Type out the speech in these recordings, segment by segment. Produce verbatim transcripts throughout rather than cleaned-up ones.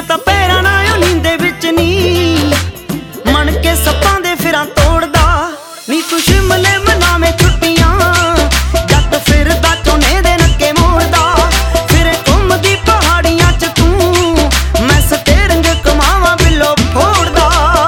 ਤਾਂ ਪੈਰਾਂ ਨਾਲ ਨੀਂਦੇ ਵਿੱਚ ਨੀ ਮਨ ਕੇ ਸੱਪਾਂ ਦੇ ਫਿਰਾਂ ਤੋੜਦਾ ਨੀ। ਤੂੰ ਸ਼ਿਮਲੇ ਮਨਾਵੇਂ ਛੁੱਟੀਆਂ ਜੱਟ ਫਿਰਦਾ ਝੋਨੇ ਦੇ ਨੱਕੇ ਮੋੜਦਾ ਫਿਰੇ ਘੁੰਮਦੀ ਪਹਾੜੀਆਂ ਚ ਤੂੰ ਮੈਂ ਸਟੇਰਿੰਗ ਕਮਾਵਾਂ ਬਿੱਲੋ ਫੋੜਦਾ।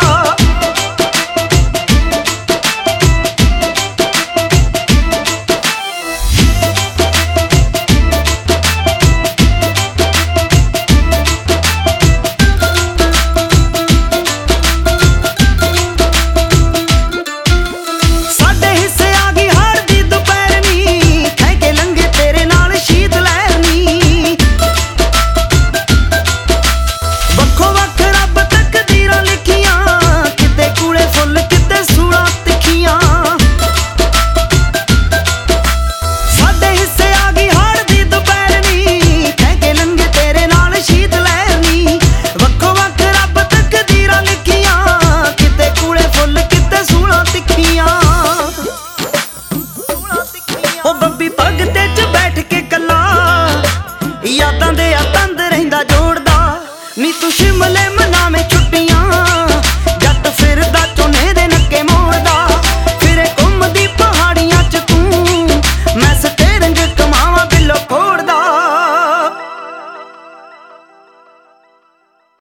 ਉਹ ਬੱਬੀ ਭਗਤੇ ਚ ਬੈਠ ਕੇ ਕੱਲਾ ਯਾਦਾਂ ਦੇ ਆ ਤੰਦ ਰਹਿੰਦਾ ਜੋੜਦਾ ਨੀ। ਤੂੰ ਸ਼ਿਮਲੇ ਮਨਾਵੇਂ ਛੁੱਟੀਆਂ